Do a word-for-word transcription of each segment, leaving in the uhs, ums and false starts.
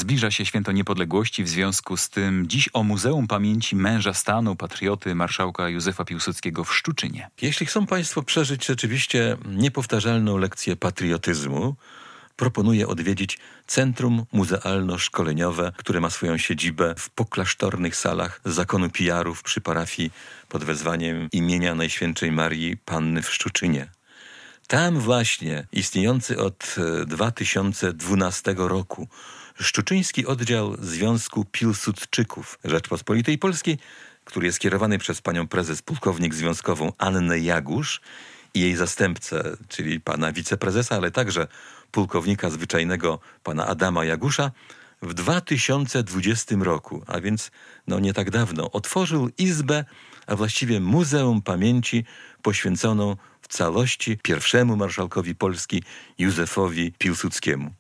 Zbliża się Święto Niepodległości, w związku z tym dziś o Muzeum Pamięci Męża Stanu, patrioty, marszałka Józefa Piłsudskiego w Szczuczynie. Jeśli chcą Państwo przeżyć rzeczywiście niepowtarzalną lekcję patriotyzmu, proponuję odwiedzić Centrum Muzealno-Szkoleniowe, które ma swoją siedzibę w poklasztornych salach Zakonu Pijarów przy parafii pod wezwaniem imienia Najświętszej Marii Panny w Szczuczynie. Tam właśnie istniejący od dwa tysiące dwunastego roku Szczuczyński Oddział Związku Piłsudczyków Rzeczpospolitej Polskiej, który jest kierowany przez panią prezes pułkownik związkową Annę Jagusz i jej zastępcę, czyli pana wiceprezesa, ale także pułkownika zwyczajnego pana Adama Jagusza, w dwa tysiące dwudziestym roku, a więc no nie tak dawno, otworzył izbę, a właściwie Muzeum Pamięci poświęconą w całości pierwszemu marszałkowi Polski Józefowi Piłsudskiemu.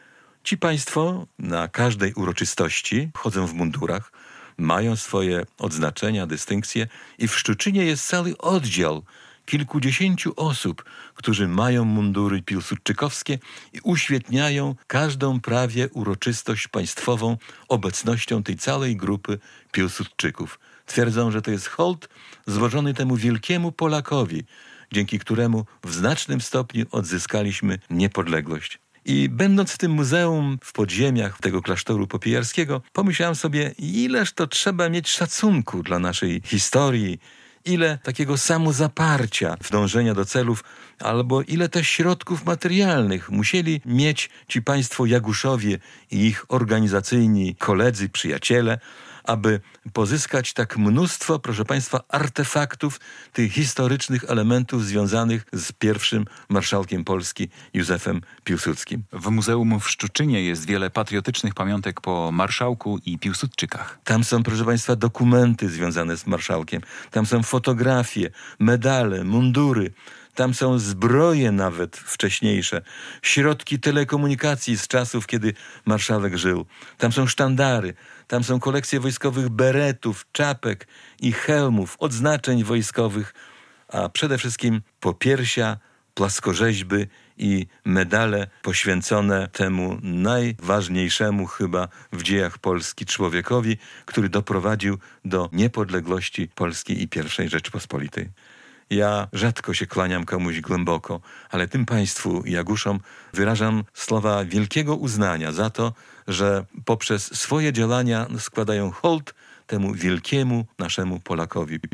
Ci państwo na każdej uroczystości chodzą w mundurach, mają swoje odznaczenia, dystynkcje i w Szczuczynie jest cały oddział kilkudziesięciu osób, którzy mają mundury piłsudczykowskie i uświetniają każdą prawie uroczystość państwową obecnością tej całej grupy Piłsudczyków. Twierdzą, że to jest hołd złożony temu wielkiemu Polakowi, dzięki któremu w znacznym stopniu odzyskaliśmy niepodległość. I będąc w tym muzeum w podziemiach tego klasztoru popijarskiego, pomyślałem sobie, ileż to trzeba mieć szacunku dla naszej historii, ile takiego samozaparcia w dążenia do celów, albo ile też środków materialnych musieli mieć ci państwo Jaguszowie i ich organizacyjni koledzy, przyjaciele, aby pozyskać tak mnóstwo, proszę państwa, artefaktów, tych historycznych elementów związanych z pierwszym marszałkiem Polski Józefem Piłsudskim. W Muzeum w Szczuczynie jest wiele patriotycznych pamiątek po marszałku i Piłsudczykach. Tam są, proszę państwa, dokumenty związane z marszałkiem. Tam są fotografie, medale, mundury. Tam są zbroje nawet wcześniejsze, środki telekomunikacji z czasów, kiedy marszałek żył. Tam są sztandary, tam są kolekcje wojskowych beretów, czapek i hełmów, odznaczeń wojskowych, a przede wszystkim popiersia, płaskorzeźby i medale poświęcone temu najważniejszemu chyba w dziejach Polski człowiekowi, który doprowadził do niepodległości Polski i pierwszej Rzeczypospolitej. Ja rzadko się kłaniam komuś głęboko, ale tym państwu Jaguszom wyrażam słowa wielkiego uznania za to, że poprzez swoje działania składają hołd temu wielkiemu naszemu Polakowi.